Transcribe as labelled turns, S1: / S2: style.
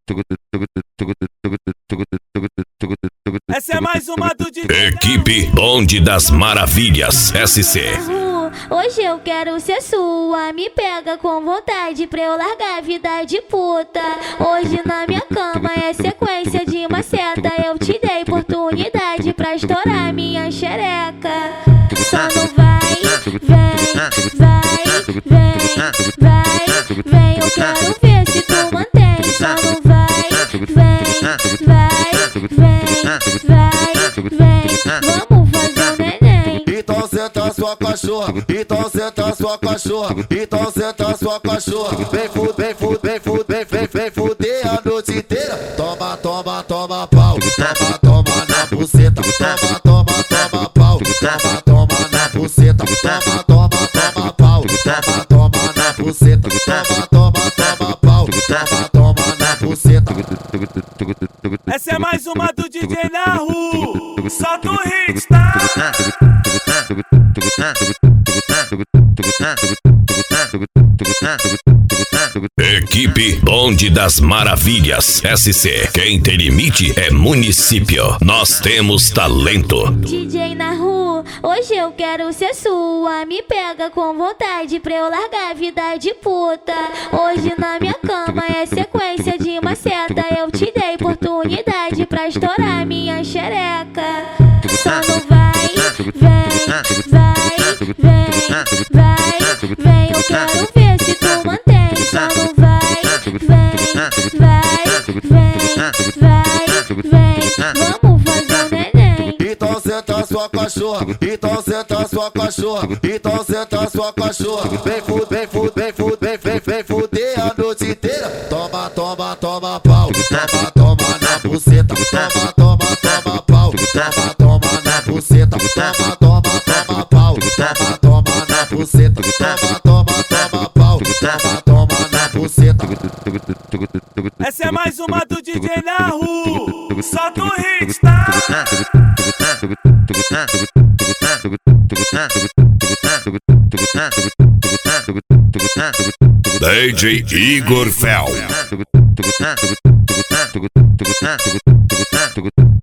S1: Essa é mais uma do DJ.
S2: Equipe Bonde das Maravilhas SC.
S3: Hoje eu quero ser sua, me pega com vontade pra eu largar a vida de puta. Hoje na minha cama é sequência de maceta. Eu te dei oportunidade pra estourar minha xereca. Só não vai, vem, eu quero ver se tu mantém. Só não vai, vem, vamos fazer um neném.
S4: Então senta sua cachorra, então senta sua cachorra, então senta sua cachorra. Vem fuder a noite inteira. Toma pau, toma na buceta. Toma pau, toma na buceta. Toma pau, toma na buceta. Toma pau, toma na buceta.
S1: Essa é mais uma do DJ na rua. Solta o hit, tá?
S2: Equipe Bonde das Maravilhas SC. Quem tem limite é município. Nós temos talento.
S3: DJ na rua, hoje eu quero ser sua. Me pega com vontade pra eu largar a vida de puta. Hoje na minha cama é sequência de maceta. Eu te dei oportunidade pra estourar minha xereca. Só não vai, vem, eu quero ver se tu mantém. Só não vai, vem, vamos fazer um neném.
S4: Então senta sua cachorra, então senta sua cachorra, então senta sua cachorra. Vem fuder a noite inteira. Toma pau, toma na buceta. Toma pau, toma na buceta. Toma pau, toma na buceta. Toma pau, toma na buceta.
S1: Essa é mais uma do DJ na rua. Solta o hit, tá?
S2: DJ Igor Fel.